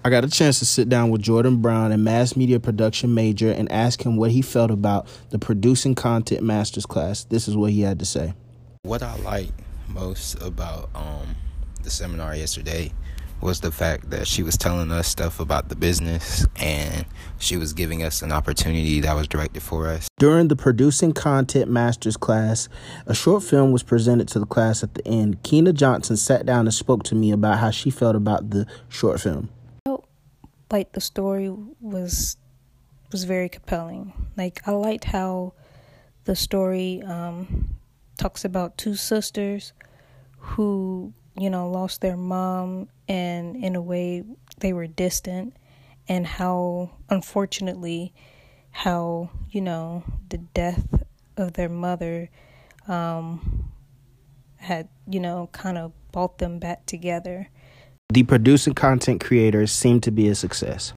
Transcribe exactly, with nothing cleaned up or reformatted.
I got a chance to sit down with Jordan Brown, a mass media production major, and ask him what he felt about the Producing Content Masters class. This is what he had to say. What I liked most about um, the seminar yesterday was the fact that she was telling us stuff about the business, and she was giving us an opportunity that was directed for us. During the Producing Content Masters class, a short film was presented to the class at the end. Keena Johnson sat down and spoke to me about how she felt about the short film. Like, the story was was very compelling. Like, I liked how the story um, talks about two sisters who, you know, lost their mom, and in a way they were distant, and how, unfortunately, how, you know, the death of their mother um, had, you know, kind of brought them back together. The Producing Content creators seem to be a success.